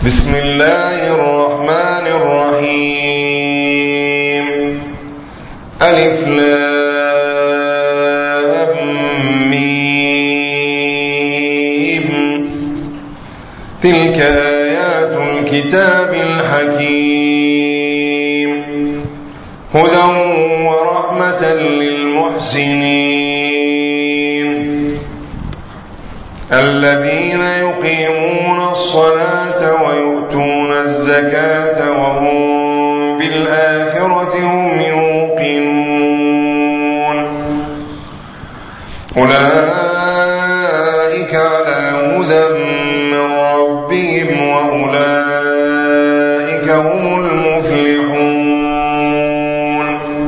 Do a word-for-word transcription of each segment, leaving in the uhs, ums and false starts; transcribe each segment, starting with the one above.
بسم الله الرحمن الرحيم. ألف لام ميم. تلك آيات الكتاب الحكيم هدى ورحمة للمحسنين الذين يقيمون الصلاة ويؤتون الزكاة وهم بالآخرة هم يوقنون أولئك على هدى من ربهم وأولئك هم المفلحون.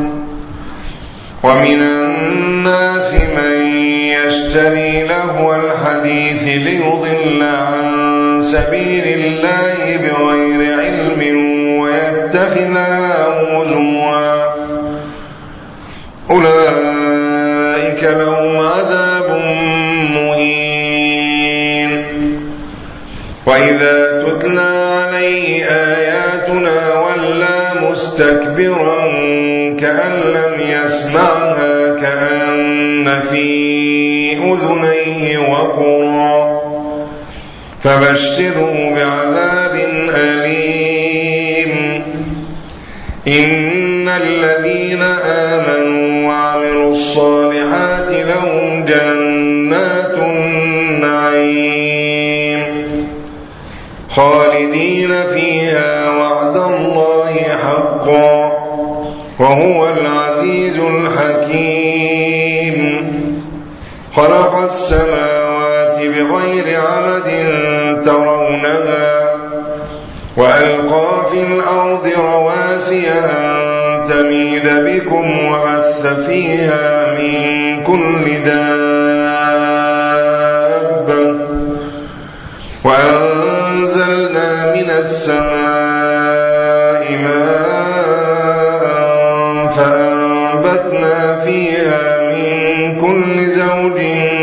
ومن الناس من يشتري لهو الحديث ليضل عن سبيل الله بغير علم ويتخذها هزوا أولئك لهم عذاب مهين. وإذا تتلى عليه آياتنا ولى مستكبرا كأن لم يسمعها كأن في أذنيه وقرا فبشره بعذاب أليم. إن الذين آمنوا وعملوا الصالحات لهم جنات النعيم خالدين فيها وعد الله حقا وهو العزيز الحكيم. خلق السماوات بغير عمد ترونها وألقى في الأرض رواسي أن تميد بكم وبث فيها من كل دابة وأنزلنا من السماء ماء فأنبتنا فيها من كل زوج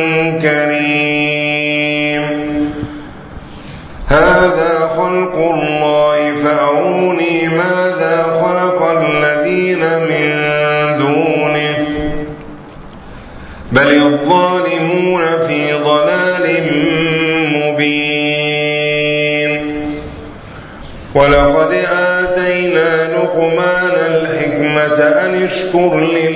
كريم. هذا خلق الله فأروني ماذا خلق الذين من دونه بل الظالمون في ضلال مبين. ولقد آتينا لقمان الحكمة أن اشكر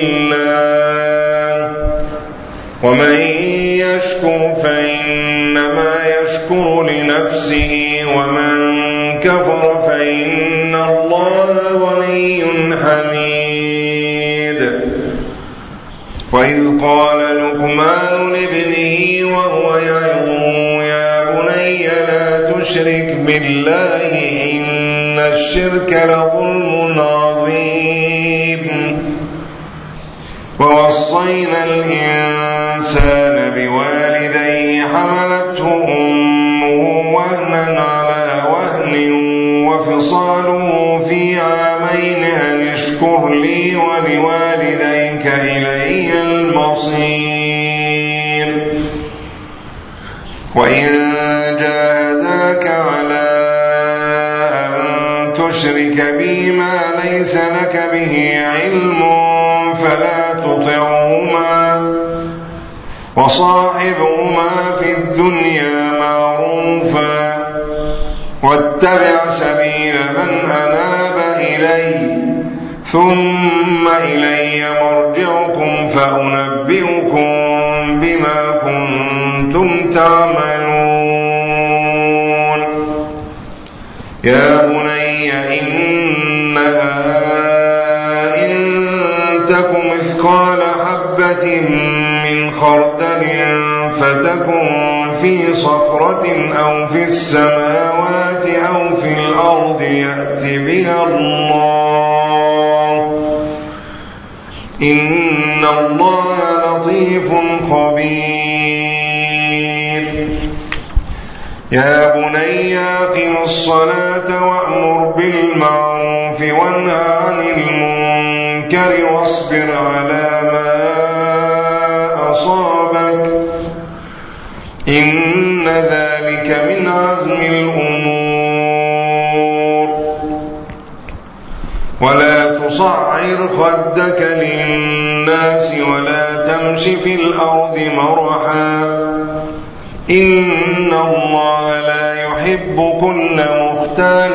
لله ومن يشكر فإنما يشكر لنفسه ومن كفر فإن الله غني حميد. وإذ قال لقمان لابنه وهو يعظه يا بني لا تشرك بالله إن الشرك لظلم عظيم. ووصينا الإنسان بوالديه حملته أمه وهنا على وهن وفصاله في عامين أن اشكر لي ولوالديك إلي المصير. وإن جاهداك على أن تشرك بي ما ليس لك به علم فلا تطعهما وصاحبهما في الدنيا معروفا واتبع سبيل من أناب إلي ثم إلي مرجعكم فأنبئكم بما كنتم تعملون. يا بني إنها تكن مثقال حبة من خردل فتكن في صخرة أو في السماوات أو في الأرض يأت بها الله إن الله لطيف خبير. يا بني أقم الصلاة وأمر بالمعروف وانه عن المنكر واصبر على ما أصابك إن ذلك من عزم الأمور. ولا تصعر خدك للناس ولا تمش في الأرض مرحا إن الله لا يحب كل مختال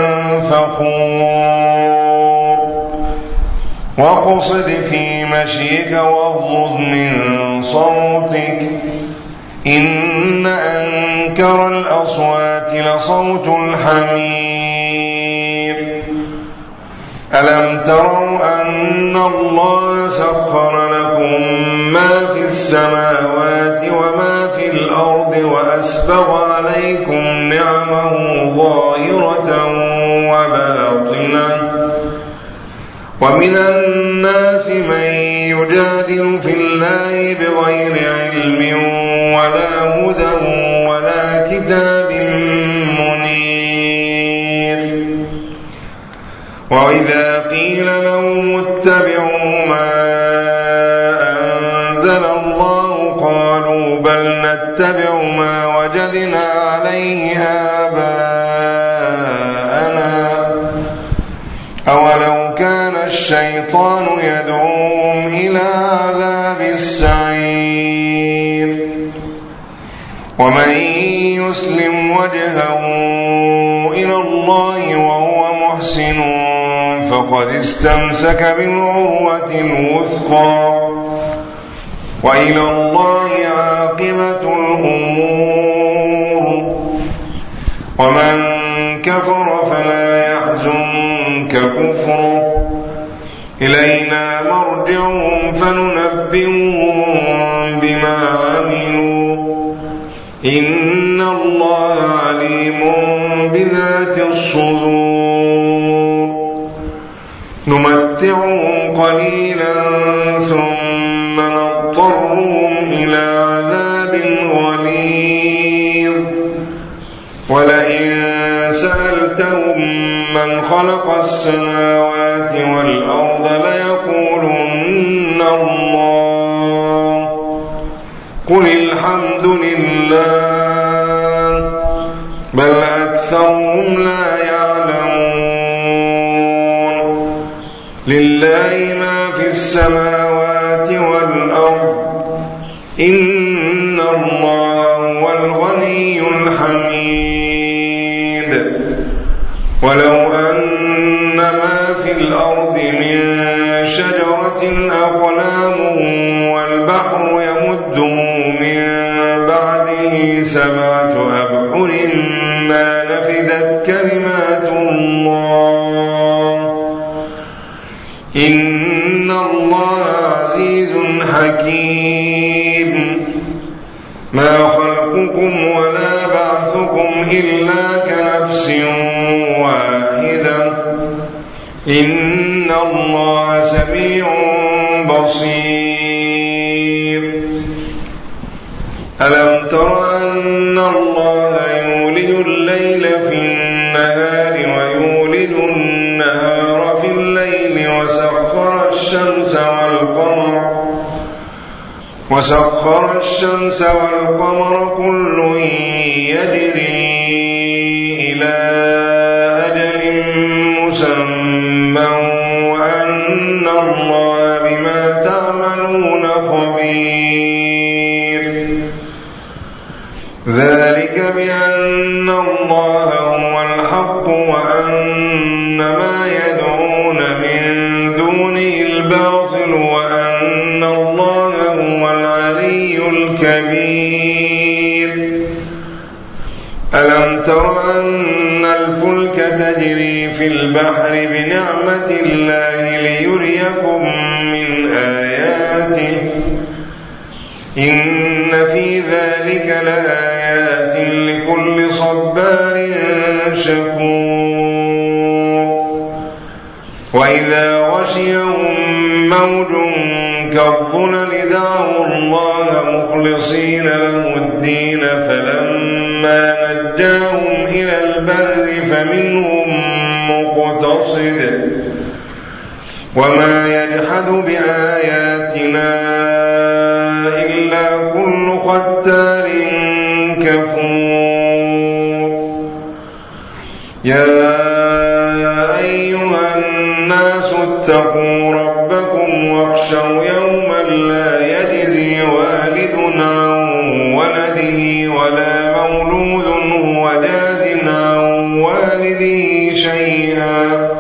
فخور واقصد في مشيك واغضض من صوتك إن أنكر الأصوات لصوت الحمير ألم تروا أن الله سخر لكم ما في السماوات وما في الأرض وأسبغ عليكم نعمه ظاهرة وباطنة ومن الناس من يجادل في الله بغير علم ولا هدى ولا كتاب منير وإذا قيل لهم اتبعوا ما أنزل الله قالوا بل نتبع ما وجدنا عليه آباءنا أولو كان الشيطان يدعوهم إلى عذاب السعير ومن يسلم وجهه إلى الله وهو محسن فقد استمسك بالعروة الوثقى وإلى الله عاقبة الأمور ومن كفر فلا يحزنك كفره إلينا مرجعهم فننبئهم بما عملوا إن الله عليم بذات الصدور نمتعهم قليلا ثم نضطرهم إلى عذاب غليظ ولئن سألتهم من خلق السماوات والأرض ليقولن الله قل الحمد لله بل أكثرهم لا يعلمون لله ما في السماوات والأرض إن الله هو الغني الحميد ولو أن ما في الأرض من شجرة أقلام والبحر يمده من بعده سبعة أبحر ما نفدت كلمات الله إن الله عزيز حكيم ما خلقكم ولا بعثكم إلا كنفس واحدة إن الله سميع بصير ألم تر أن الله يولج الليل في النهار ويولج النهار في الليل وسخر الشمس والقمر وسخر الشمس والقمر كل يجري إلى أجل مسمى وأن الله بما تعملون خبير ذلك بأن الله هو الحق وأن ما يدعون من دونه الباطل وأن الله هو العلي الكبير ألم تر أن الفلك تجري في البحر بنعمة الله ليريكم من آياته إن في ذلك لآيات لكل صبار شكور وإذا غشيهم موج كالظلل دعوا الله مخلصين له الدين فلما نجاهم إلى البر فمنهم مقتصد وما يجحد بآياتنا إلا كل ختار كفور يا أيها الناس اتقوا ربكم واخشوا يوما لا يجزي والد عن ولده ولا مولود هو جاز عن والده شيئا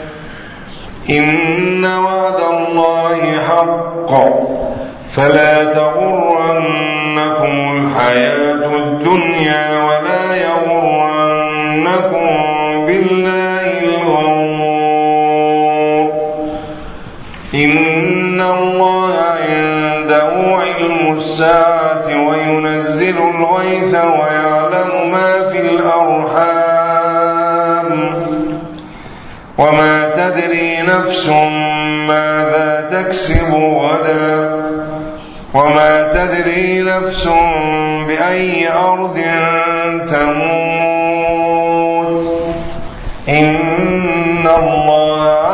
إن وعد الله حق فلا تغرنكم الحياة الدنيا ولا يغرنكم بالله الغرور إن الله عنده علم الساعة وينزل الغيث ويعلم ما في الأرحام وما تدري نفس ماذا تكسب غدا وما تدري نفس بأي أرض تموت إن الله